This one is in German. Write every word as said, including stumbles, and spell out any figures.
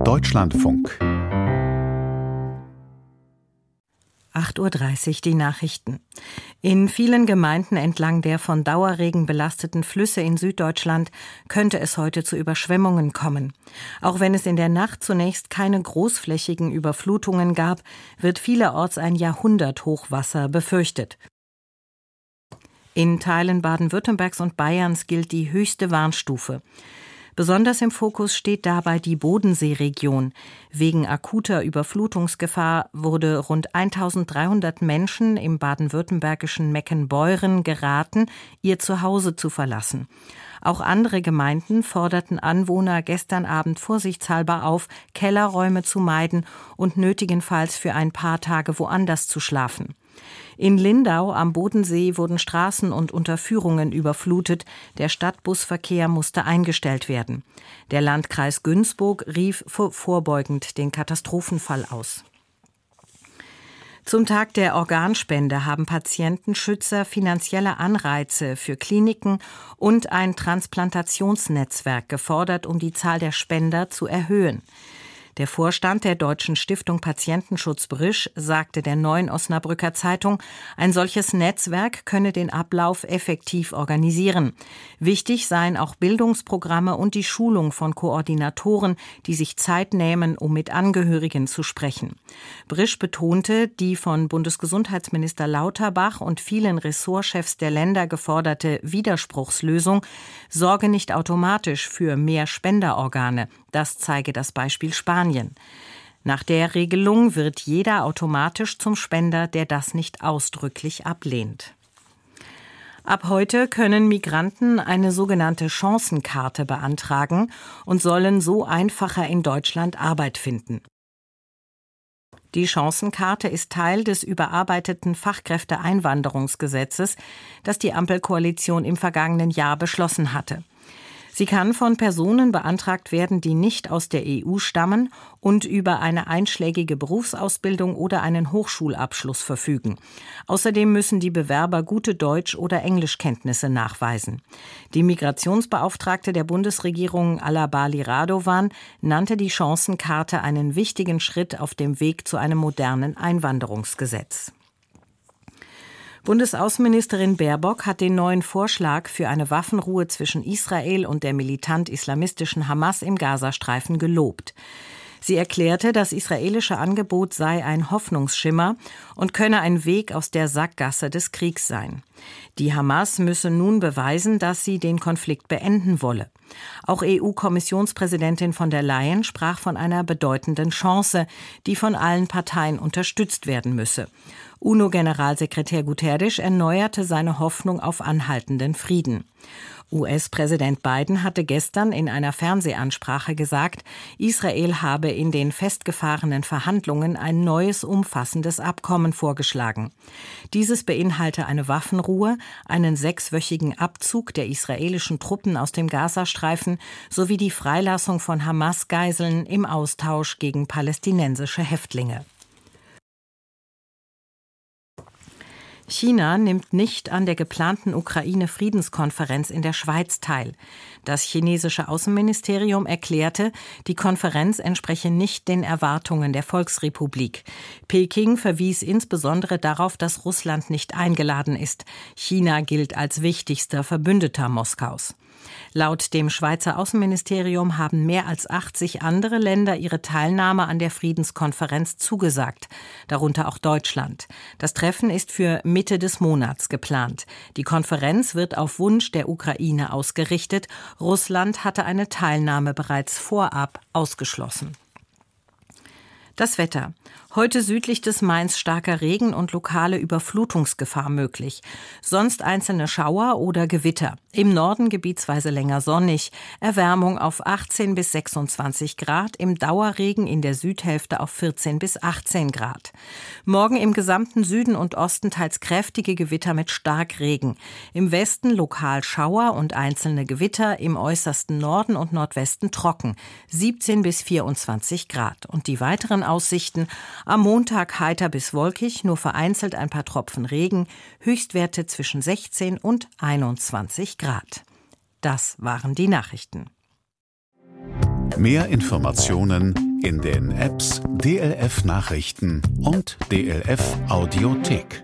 Deutschlandfunk. acht Uhr dreißig, die Nachrichten. In vielen Gemeinden entlang der von Dauerregen belasteten Flüsse in Süddeutschland könnte es heute zu Überschwemmungen kommen. Auch wenn es in der Nacht zunächst keine großflächigen Überflutungen gab, wird vielerorts ein Jahrhunderthochwasser befürchtet. In Teilen Baden-Württembergs und Bayerns gilt die höchste Warnstufe. Besonders im Fokus steht dabei die Bodenseeregion. Wegen akuter Überflutungsgefahr wurde rund eintausenddreihundert Menschen im baden-württembergischen Meckenbeuren geraten, ihr Zuhause zu verlassen. Auch andere Gemeinden forderten Anwohner gestern Abend vorsichtshalber auf, Kellerräume zu meiden und nötigenfalls für ein paar Tage woanders zu schlafen. In Lindau am Bodensee wurden Straßen und Unterführungen überflutet. Der Stadtbusverkehr musste eingestellt werden. Der Landkreis Günzburg rief vorbeugend den Katastrophenfall aus. Zum Tag der Organspende haben Patientenschützer finanzielle Anreize für Kliniken und ein Transplantationsnetzwerk gefordert, um die Zahl der Spender zu erhöhen. Der Vorstand der Deutschen Stiftung Patientenschutz Brisch sagte der Neuen Osnabrücker Zeitung, ein solches Netzwerk könne den Ablauf effektiv organisieren. Wichtig seien auch Bildungsprogramme und die Schulung von Koordinatoren, die sich Zeit nehmen, um mit Angehörigen zu sprechen. Brisch betonte, die von Bundesgesundheitsminister Lauterbach und vielen Ressortchefs der Länder geforderte Widerspruchslösung sorge nicht automatisch für mehr Spenderorgane. Das zeige das Beispiel Spanien. Nach der Regelung wird jeder automatisch zum Spender, der das nicht ausdrücklich ablehnt. Ab heute können Migranten eine sogenannte Chancenkarte beantragen und sollen so einfacher in Deutschland Arbeit finden. Die Chancenkarte ist Teil des überarbeiteten Fachkräfteeinwanderungsgesetzes, das die Ampelkoalition im vergangenen Jahr beschlossen hatte. Sie kann von Personen beantragt werden, die nicht aus der E U stammen und über eine einschlägige Berufsausbildung oder einen Hochschulabschluss verfügen. Außerdem müssen die Bewerber gute Deutsch- oder Englischkenntnisse nachweisen. Die Migrationsbeauftragte der Bundesregierung Alabali Radovan nannte die Chancenkarte einen wichtigen Schritt auf dem Weg zu einem modernen Einwanderungsgesetz. Bundesaußenministerin Baerbock hat den neuen Vorschlag für eine Waffenruhe zwischen Israel und der militant-islamistischen Hamas im Gazastreifen gelobt. Sie erklärte, das israelische Angebot sei ein Hoffnungsschimmer und könne ein Weg aus der Sackgasse des Kriegs sein. Die Hamas müsse nun beweisen, dass sie den Konflikt beenden wolle. Auch E U-Kommissionspräsidentin von der Leyen sprach von einer bedeutenden Chance, die von allen Parteien unterstützt werden müsse. UNO-Generalsekretär Guterres erneuerte seine Hoffnung auf anhaltenden Frieden. U S-Präsident Biden hatte gestern in einer Fernsehansprache gesagt, Israel habe in den festgefahrenen Verhandlungen ein neues, umfassendes Abkommen vorgeschlagen. Dieses beinhalte eine Waffenruhe, einen sechswöchigen Abzug der israelischen Truppen aus dem Gazastreifen sowie die Freilassung von Hamas-Geiseln im Austausch gegen palästinensische Häftlinge. China nimmt nicht an der geplanten Ukraine-Friedenskonferenz in der Schweiz teil. Das chinesische Außenministerium erklärte, die Konferenz entspreche nicht den Erwartungen der Volksrepublik. Peking verwies insbesondere darauf, dass Russland nicht eingeladen ist. China gilt als wichtigster Verbündeter Moskaus. Laut dem Schweizer Außenministerium haben mehr als achtzig andere Länder ihre Teilnahme an der Friedenskonferenz zugesagt, darunter auch Deutschland. Das Treffen ist für Mitte des Monats geplant. Die Konferenz wird auf Wunsch der Ukraine ausgerichtet. Russland hatte eine Teilnahme bereits vorab ausgeschlossen. Das Wetter. Heute südlich des Mains starker Regen und lokale Überflutungsgefahr möglich. Sonst einzelne Schauer oder Gewitter. Im Norden gebietsweise länger sonnig. Erwärmung auf achtzehn bis sechsundzwanzig Grad. Im Dauerregen in der Südhälfte auf vierzehn bis achtzehn Grad. Morgen im gesamten Süden und Osten teils kräftige Gewitter mit Starkregen. Im Westen lokal Schauer und einzelne Gewitter. Im äußersten Norden und Nordwesten trocken. siebzehn bis vierundzwanzig Grad. Und die weiteren Aussichten: am Montag heiter bis wolkig, nur vereinzelt ein paar Tropfen Regen, Höchstwerte zwischen sechzehn und einundzwanzig Grad. Das waren die Nachrichten. Mehr Informationen in den Apps D L F Nachrichten und D L F Audiothek.